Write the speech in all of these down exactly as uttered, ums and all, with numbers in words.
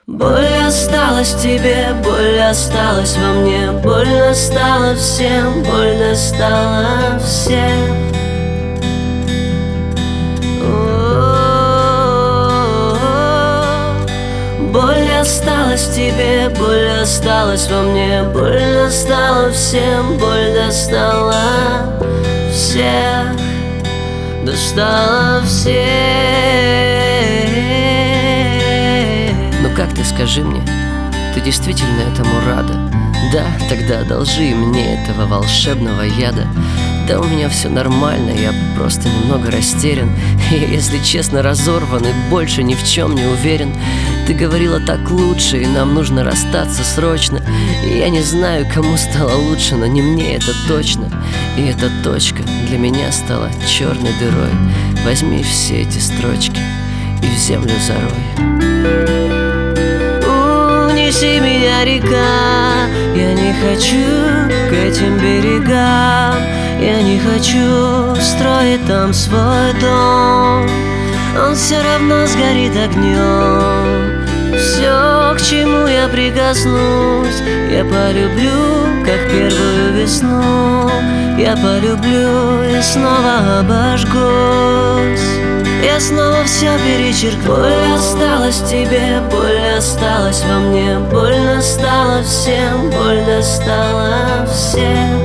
Боль осталась в тебе, боль осталась во мне, больно стало всем, боль достала всех. Боль осталась в тебе, боль осталась во мне, больно стало всем, боль достала всех, достала всех. Ну как ты, скажи мне, ты действительно этому рада? Да, тогда одолжи мне этого волшебного яда. Да у меня все нормально, я просто немного растерян. Я, если честно, разорван и больше ни в чем не уверен. Ты говорила так лучше, и нам нужно расстаться срочно. И я не знаю, кому стало лучше, но не мне, это точно. И эта точка для меня стала черной дырой. Возьми все эти строчки и в землю зарой. Унеси меня, река, я не хочу к этим берегам. Я не хочу строить там свой дом, он все равно сгорит огнем. Все, к чему я прикоснусь, я полюблю, как первую весну. Я полюблю и снова обожгусь. Я снова все перечеркну. Боль осталась в тебе, боль осталась во мне, больно стало всем, боль достала всех.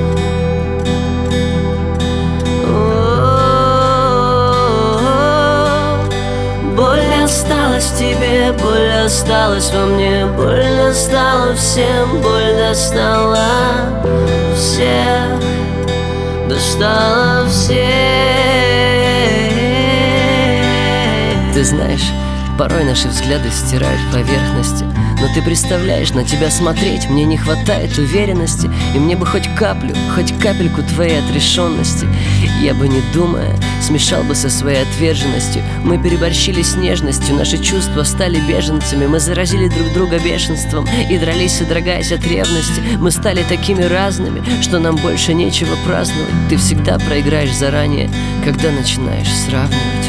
Осталась в тебе, боль осталась во мне, больно стало всем, боль достала всех, достала всех. Ты знаешь, порой наши взгляды стирают поверхности, но ты представляешь, на тебя смотреть мне не хватает уверенности. И мне бы хоть каплю, хоть капельку твоей отрешенности. Я бы, не думая, смешал бы со своей отверженностью. Мы переборщили с нежностью, наши чувства стали беженцами. Мы заразили друг друга бешенством и дрались, содрогаясь от ревности. Мы стали такими разными, что нам больше нечего праздновать. Ты всегда проиграешь заранее, когда начинаешь сравнивать.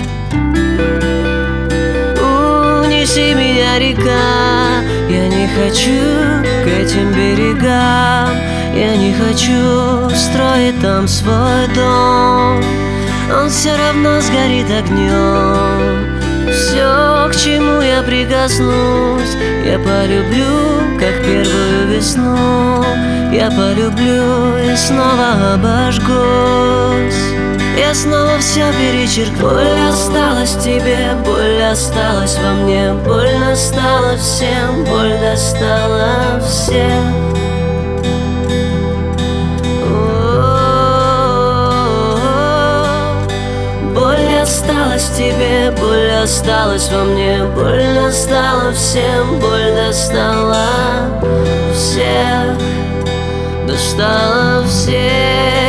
Унеси меня, река, я не хочу к этим берегам. Я не хочу строить там свой дом, он все равно сгорит огнем. Все, к чему я прикоснусь, я полюблю, как первую весну. Я полюблю и снова обожгусь. Я снова все перечеркну. Боль осталась в тебе, боль осталась во мне, больно стало всем, боль достала всех. Боль осталась в тебе, боль осталась во мне, больно стало всем, боль достала всех, достала всех.